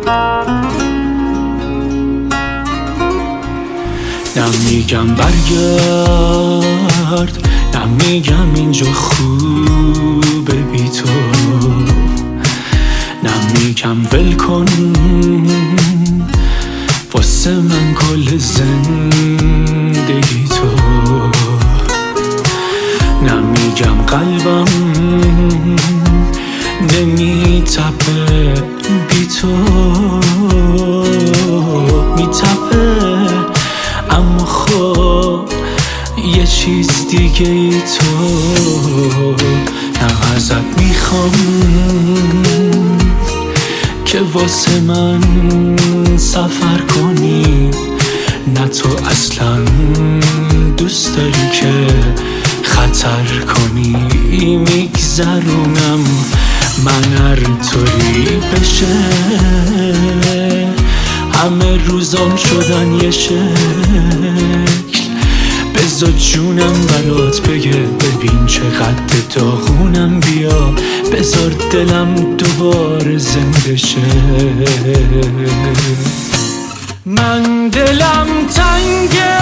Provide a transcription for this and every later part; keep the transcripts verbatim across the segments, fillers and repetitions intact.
نمیگم برگرد، نمیگم اینجا خوبه بی تو، نمیگم ول کن واسه من کل زندگی تو، نمیگم قلبم نمیتپه بی تو، میتپه اما خب یه چیز دیگه ای تو. نه ازت میخوام که واسه من سفر کنی، نه تو اصلا دوست داری که خطر کنی. میگذرونم من هر طوری بشه، همه روزام شدن یه شکل، بذار جونم برات بگه ببین چقدر داغونم، بیا بذار دلم دوباره زنده شه. من دلم تنگه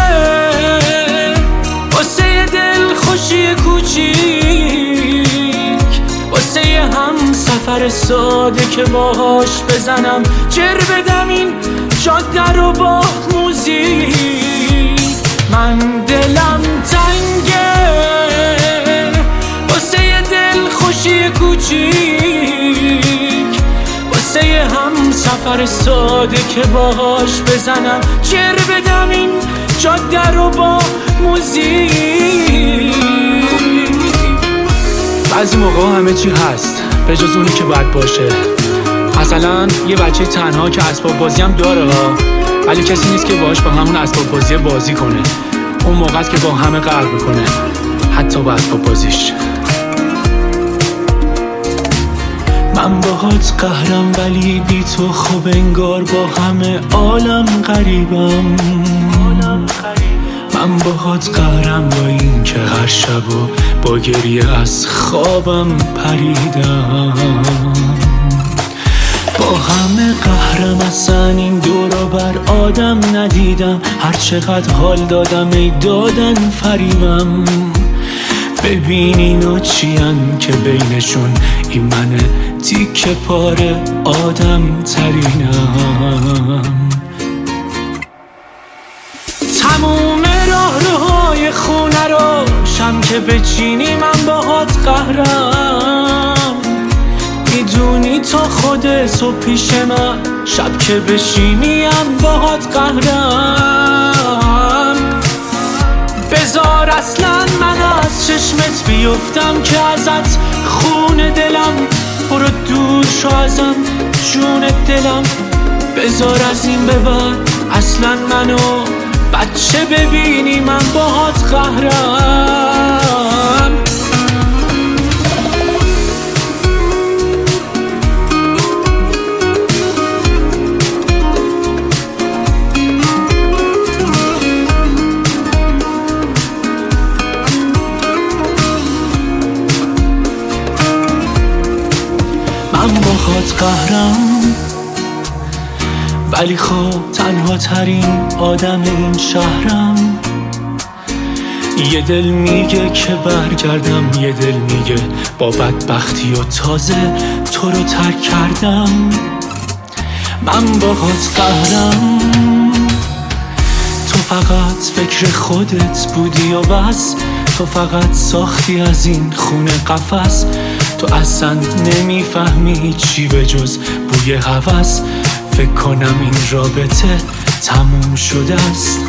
واسه یه دل خوشی کوچیک، واسه یه هم سفر ساده که باهاش بزنم جر بدم این جاده رو با موزیک. من دلم تنگه واسه یه دل خوشی کوچیک، واسه یه هم سفر ساده که باهاش بزنم جر بدم این جاده رو با موزیک. بعضی موقع همه چی هست به جز اونی که باید باشه. مثلا یه بچه تنها که اسباب بازی هم داره ها، ولی کسی نیست که باهاش با همون اسباب بازی بازی کنه. اون موقع است که با همه قهر میکنه، حتی با اسباب بازیش. من باهات قهرم ولی بی تو خوب انگار با همه عالم غریبم. من باهات قهرم با این که هر شب و با گریه از خوابم پریدم. با همه قهرم اصلا این دورا بر آدم ندیدم، هر چقدر حال دادم ای دادن فریبم. ببین اینا چیان که بینشون این منه تیکه پاره آدم ترینم. تموم راه روهای خونه رو شم که بچینی من باهات قهرم. میدونی تا خود صبح پیش من، شب که بشینیم باهات قهرم. بذار اصلا من از چشمت بیفتم که ازت خون دلم، برو دور شو ازم جون دلم. بذار از این به بعد اصلا منو بچه ببینی من باهات قهرم. من باهات قهرم ولی خب تنها ترین آدم این شهرم. یه دل میگه که برگردم، یه دل میگه با بدبختی و تازه تو رو ترک کردم. من باهات قهرم، تو فقط فکر خودت بودی و بس، تو فقط ساختی از این خونه قفس. تو اصلا نمیفهمی چی به جز بوی هوس، فکر کنم این رابطه تموم شده است.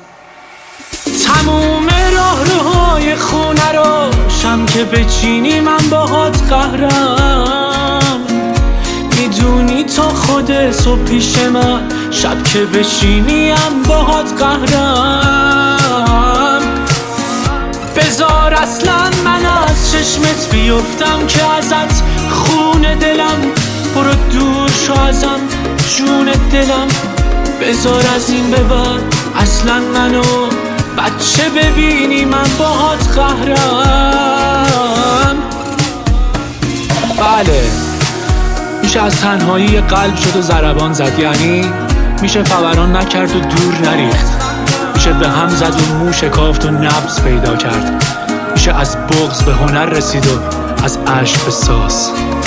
تموم راه روهای خونه رو شم که بچینی من باهات قهرم. میدونی تا خود صبح پیش من، شب که بشینیم باهات قهرم. بذار اصلا من از چشمت بیفتم که ازت خون دلم، برو دور شو ازم جون دلم. بذار از این به بعد اصلا منو بچه ببینی من باهات قهرم. بله میشه از تنهایی قلب شد و ضربان زد، یعنی میشه فوران نکرد و دور نریخت، میشه به هم زد و مو شکافت و نبض پیدا کرد، میشه از بغض به هنر رسید و از عشق به ساز.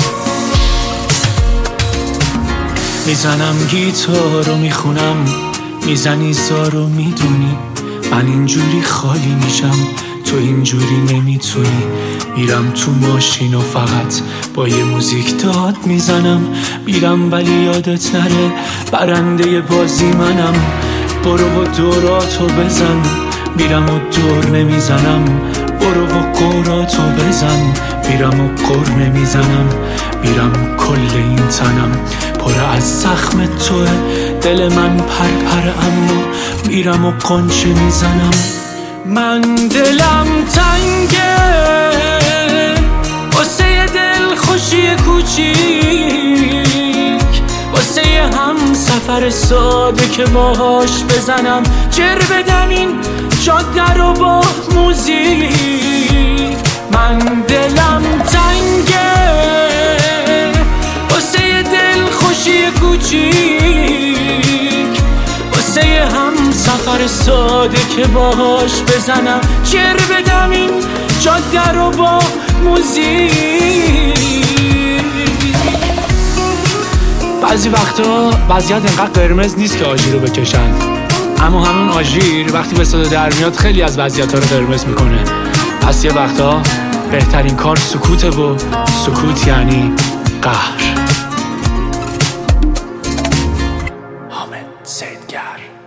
میزنم گیتار و میخونم، میزنی زار و میدونی من اینجوری خالی میشم، تو اینجوری نمیتونی. میرم تو ماشین و فقط با یه موزیک داد میزنم، میرم ولی یادت نره برنده بازی منم. برو و دوراتو بزن، میرم و دور نمیزنم. برو و قوراتو بزن، میرم و قور نمیزنم. میرم کل این تنم پر از زخم توه، دل من پرپر اما میرم و قنچه میزنم. من دلم تنگه واسه دل خوشی کوچیک، واسه هم سفر ساده که باهاش بزنم جر بدم این جاده رو با موزیک. من دلم تنگه واسه دل خوشی کوچیک، واسه هم سفر ساده که باهاش بزنم جر بدم این جاده رو با موزیک. بعضی وقتا وضعیت انقدر قرمز نیست که آژیر رو بکشن، اما همون آژیر وقتی به صدا در میاد خیلی از وضعیت ها رو قرمز میکنه. پس یه وقتا بهترین کار سکوته و سکوت یعنی قهر. حامد سیدگر.